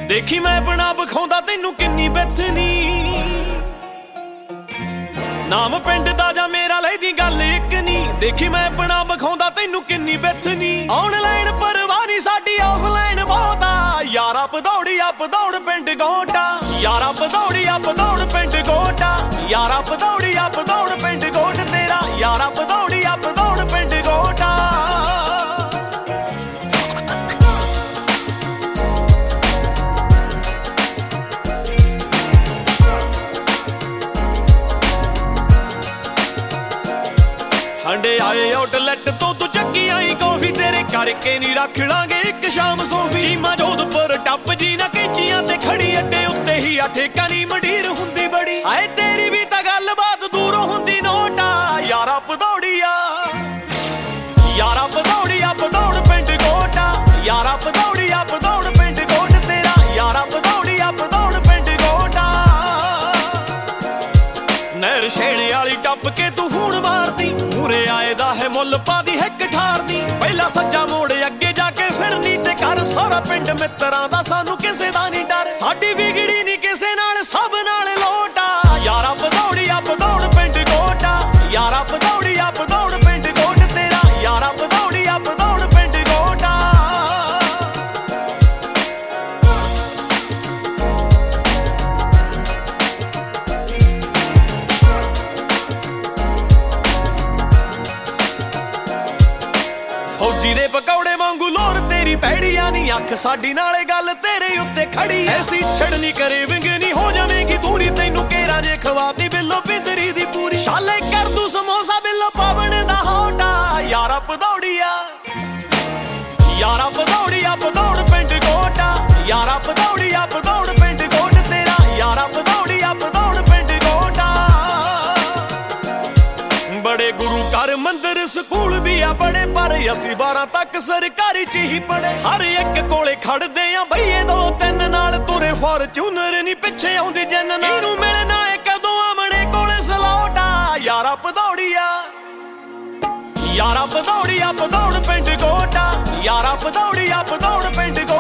ਦੇਖੀ ਮੈਂ ਬਣਾ ਵਿਖਾਉਂਦਾ ਤੈਨੂੰ ਕਿੰਨੀ ਬਿੱਥਨੀ। ਨਾਮ ਪਿੰਡ ਦਾ ਜਾਂ ਮੇਰਾ ਲੈਦੀ ਗੱਲ ਇੱਕ ਨੀ। ਦੇਖੀ ਮੈਂ ਬਣਾ ਵਿਖਾਉਂਦਾ ਤੈਨੂੰ ਕਿੰਨੀ ਬਿੱਥਨੀ। ਆਨਲਾਈਨ ਪਰਵਾਹ ਨੀ ਸਾਡੀ ਆਫਲਾਈਨ ਬਹੁਤ ਆ। ਯਾਰਾ ਭਦੌੜੀ ਆ ਭਦੌੜ ਪਿੰਡ ਗੋਟਾ। ਯਾਰਾ ਭਦੌੜੀ ਆ ਭਦੌੜ ਪਿੰਡ ਗੋਟਾ। ਯਾਰਾ ਭਦੌੜੀ ਆ ਭਦੌੜ ਪਿੰਡ ਗੋਟ ਤੇਰਾ। ਯਾਰਾ ਭਦੌੜੀ ਆ ਭਦੌੜ ਪਿੰਡ ਗੋਟਾ। ਹੰਡੇ ਆਏ ਆਊਟਲੈਟ ਤੋਂ ਤੂੰ ਚੱਕੀ ਆਈ ਕੌਫੀ। ਤੇਰੇ ਕਰਕੇ ਨੀ ਰੱਖ ਲਾਂਗੇ ਇੱਕ ਸ਼ਾਮ ਸੋਫੀ। ਚੀਮਾ ਜੋਧਪੁਰ ਟੱਪ ਜੀ ਨਾ ਕੈਂਚੀਆਂ ਤੇ ਖੜੀ ਅੱਡੇ ਉੱਤੇ ਹੀ ਆ ਠੇਕਾ ਨੀ ਮੰਡੀਰ ਹੁੰਦੀ ਬੜੀ। ਹਾਏ ਤੇਰੀ ਵੀ ਤਾਂ ਗੱਲਬਾਤ ਦੂਰੋਂ ਹੁੰਦੀ ਨੋਟਾ। ਯਾਰਾ ਭਦੌੜੀਆ ਯਾਰਾ ਭਦੌੜੀਆ ਭਦੌੜ ਪਿੰਡ ਗੋਟਾ। ਯਾਰਾ ਭਦੌੜੀਆ ਭਦੌੜ ਪਿੰਡ ਗੋਟ ਤੇਰਾ। ਯਾਰਾ ਭਦੌੜੀਆ ਭਦੌੜ ਪਿੰਡ ਗੋਟਾ। ਨਹਿਰ ਛੇੜੇ ਵਾਲੀ ਟੱਪ ਕੇ ਤੂੰ ਫੂਨ ਮਾਰਦੀ। ਮੂਰੇ ਆਏ ਦਾ ਹੈ ਮੁੱਲ ਪਾਦੀ ਹਿੱਕ ਠਾਰਦੀ। ਪਹਿਲਾਂ ਸੱਜਾ ਮੋੜ ਅੱਗੇ ਜਾ ਕੇ ਫਿਰਨੀ ਤੇ ਕਰ। ਸਾਰਾ ਪਿੰਡ ਮਿੱਤਰਾਂ ਦਾ ਸਾਨੂੰ ਕਿਸੇ ਦਾ ਨੀ ਡਰ। ਸਾਡੀ ਵਿਗੜੀ ਨੀ ਕਿਸੇ ਨਾਲ ਸਭ ਨਾਲ ਲੋਟਾ। ਯਾਰਾ ਭਦੌੜੀਆ ਭਦੌੜ ਪਿੰਡ ਗੋਟਾ। ਯਾਰਾ ਭਦੌੜੀਆ ਭਦੌੜ ਪਿੰਡ ਗੋਟ ਤੇਰਾ। ਯਾਰਾ ਭਦੌੜੀਆ ਭਦੌੜ ਪਿੰਡ ਗੋਟਾ। ਫੌਜੀ ਦੇ ਪਕੌੜੇ ਵਾਂਗੂ ਲੋਰ ਤੇਰੀ ਪੈੜੀਆਂ ਨੀ। ਅੱਖ ਸਾਡੀ ਨਾਲੇ ਗੱਲ ਤੇਰੇ ਉੱਤੇ ਖੜੀ। ਐਸੀ ਛੜਨੀ ਕਰੇ ਵਿੰਗ ਨੀ ਹੋ ਜਾਵੇਂਗੀ ਦੂਰੀ। ਤੈਨੂੰ ਕੇਰਾ ਜੇ ਖਵਾਤੀ ਬਿੱਲੋ ਪਿੰਦਰੀ ਦੀ ਪੂਰੀ। ਛਾਲੇ ਕਰ ਦੂ ਸਮੋਸਾ ਬਿੱਲੋ ਪਾਵਣ ਦਾ ਹੋਟਾ। ਯਾਰਾ ਭਦੌੜੀਆ ਯਾਰਾ ਭਦੌੜੀਆ ਭਦੌੜ ਪਿੰਡ ਗੋਟਾ। ਯਾਰਾ ਭਦੌੜੀਆ ਭਦੌੜ ਪਿੰਡ ਗੋਟ ਤੇਰਾ। ਯਾਰਾ ਭਦੌੜੀਆ ਭਦੌੜ ਪਿੰਡ ਗੋਟਾ। ਬੜੇ ਗੁਰੂ ਘਰ ਮੰਦਰ ਸਕੂਲ ਵੀ ਆ ਬੜੇ। ਪਰ ਅਸੀਂ 12 ਤੱਕ ਸਰਕਾਰੀ ਚ ਹੀ ਪੜੇ। ਹਰ ਇੱਕ ਕੋਲੇ ਖੜਦੇ ਆ ਬਈਏ ਦੋ ਤਿੰਨ ਨਾਲ। ਤੁਰੇ ਫਾਰਚੂਨਰ ਨੀ ਪਿੱਛੇ ਆਉਂਦੀ ਜਿੰਨ। ਇਹਨੂੰ ਮਿਲਣਾ ਏ ਕਦੋਂ ਆਮਣੇ ਕੋਲੇ ਸਲੋਟਾ। ਯਾਰਾ ਭਦੌੜੀਆ ਯਾਰਾ ਭਦੌੜੀਆ ਭਦੌੜ ਪਿੰਡ ਗੋਟਾ। ਯਾਰਾ ਭਦੌੜੀਆ ਭਦੌੜ ਪਿੰਡ ਗੋਟਾ।